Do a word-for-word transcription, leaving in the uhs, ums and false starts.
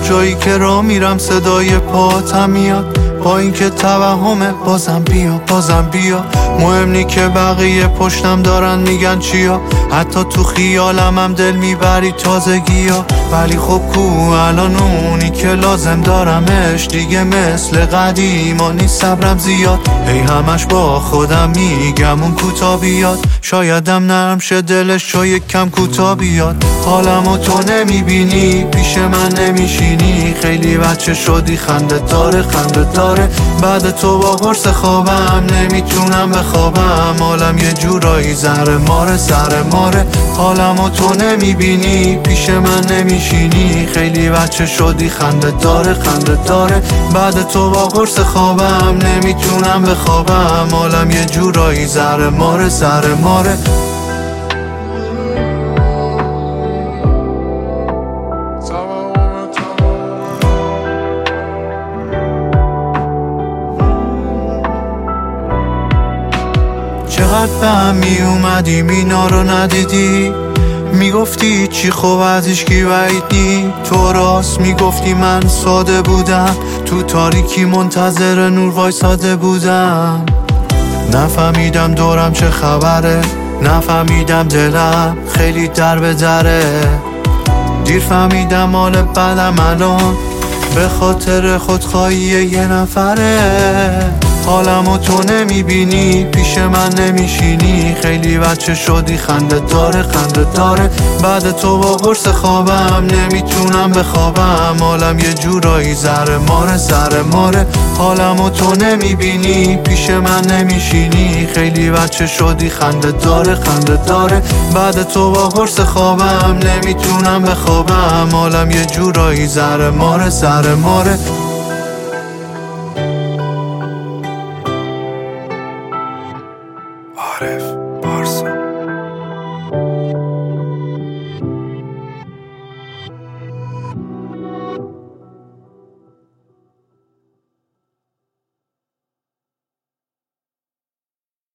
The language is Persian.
جایی که راه میرم صدای پاتم میاد، با اینکه توهمه بازم بیا بازم بیا. مهم نی که بقیه پشتم دارن میگن چیا، حتی تو خیالم هم دل میبری تازگی ها. ولی خب کو الان اونی که لازم دارمش دیگه مثل قدیما نیست، صبرم زیاد. هی همش با خودم میگم اون کوتا بیاد، شایدم نرم شه دلش چو یک کم کوتا بیاد. حالمو تو نمیبینی پیش من نمیشینی، خیلی بچه شدی خنده داره خنده داره. بعد تو با قرص خوابم نمیتونم بخوابم، حالم یه جورایی زهر ماره زهر ماره. حالمو تو نمیبینی پیش من نمیشینی، خیلی بچه شدی خنده داره خنده داره. بعد تو با قرص خوابم نمیتونم بخوابم، حالم یه جورایی زهر ماره زهر ماره. چقدر به هم می اومدیم اینا رو ندیدی، میگفتی چی خوب از هیچکی بعید نی. تو راست میگفتی من ساده بودم، تو تاریکی منتظر نور وایساده بودم. نفهمیدم دورم چه خبره، نفهمیدم دلم خیلی در به دره. دیر فهمیدم مال بدم الان به خاطر خودخواهی یه نفره. حالمو تو نمیبینی پیش من نمیشینی، خیلی بچه شدی خنده داره خنده داره. بعد تو با قرص خوابم نمیتونم بخوابم، حالم یه جورایی زهر ماره زهر ماره. حالمو تو نمیبینی پیش من نمیشینی، خیلی بچه شدی خنده داره خنده داره. بعد تو با قرص خوابم نمیتونم بخوابم، حالم یه جورایی زهر ماره زهر ماره.